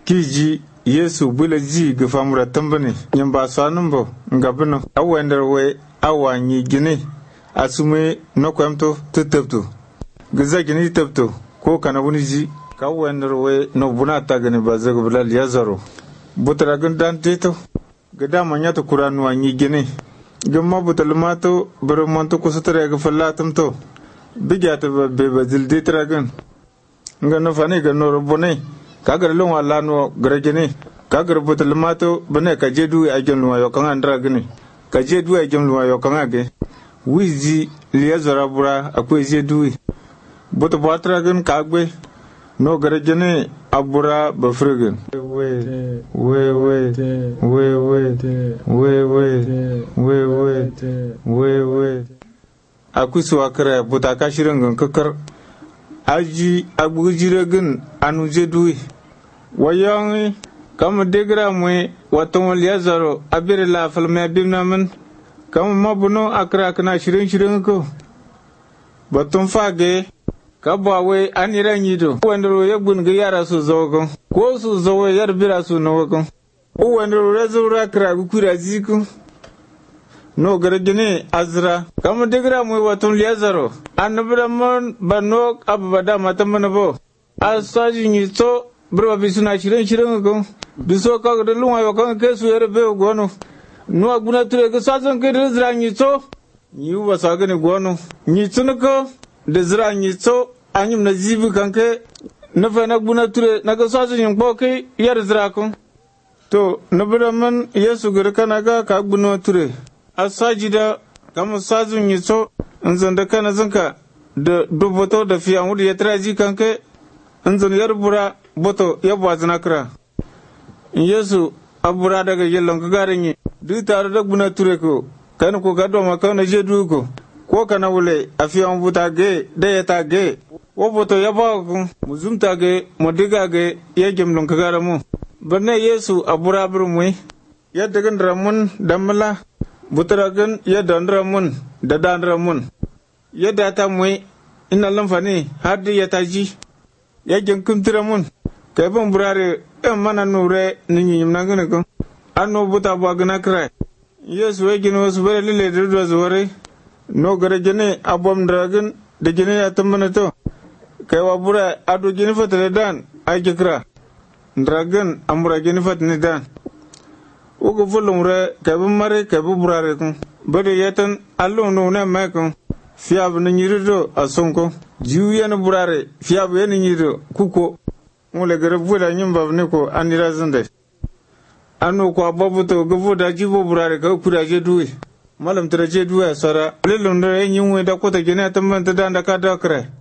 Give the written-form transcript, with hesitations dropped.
kiji Yesu bula ji ga famura tambane yin ba su hannun ba ga bino awandar wai awanyi gine asume no kwamto tutabto gaza gine tutabto ko kana wuni ji ka wandar wai no buna ta gane ba zaga bilal ya zaro butara gan dan teto ga dama nya ta kuranu anyi gine gamma butal mato bar monto ko sutra ga fallatum to bigata be bazil de tragan nga no fane ga no robone kagar lon wala no garagene kagar butal mato bane ka jedu a gen luwa yo kan andra gane ka jedu a gen luwa yo kan age wizi liya zarabura akwai jedu buta batra gan kagbe no garagene abura ba frigan we akusu akara buta kashirin gan kakar aji agbujiragin anuje duwi wayangi kama degra mwe waton liya zaro abir la falme bimna man kama mabuno akra kana shirin ko batun fage kaba we anira nyido wandaro yagbun ga yara su zogon ko su zowo yar bira su nawagon o wandaro razura kra gukura ziku no garagine azra kama degra mu waton liyazaro annabraman banok abada matamana bo asaji nyito bro bisuna shirin ko biso ka da lunwa yo kan kesu yerbe gono no aguna ture ga sazon ke zra nyito yu wasagane gono nyitun ko da zra nyito anyum na zibi kanke na fa na guna ture na ga sazon yin boke yar zra ko to nabraman yesu garkana ga ka guna ture asajida kama sazun yitso nzon da kana zanka da duboto da fiyan wudu ya traji kanke nzon yar bura boto ya bazna kra yesu abura daga yellon ka garin yi duk tare da guna ture ko kan ko gado maka na je duko ko kana wule afiyan buta ge da ya ta ge wo boto ya ba ku muzumta ge modiga ge ya gemlon ka garamu banne yesu abura burmu ya daga ramun damala butaragan ya dandra mun da dandra mun ya data mui ina lamfani har da ya taji ya genkumtira mun kai ban burare en mana nure ninyi nangane ko anno buta ba gana krai yesu ya gina wasu bare lile da zuware no gare gene abom dragon da gene ya tamana to kai wa bura ado gene fatale dan ai kira dragon amura gene fatne dan ugo fulum re kabu mare kabu burare kun bade yatan allo no na makon fiab na nyirido asonko jiu yana burare fiab yana nyirido kuko mule gare buda nyimba ne ko anira zande anno ko babuto go da jibo burare ka kuda je duwe malam tara je duwe sara lelon da yin we da ko ta gene tan man ta da ka da kare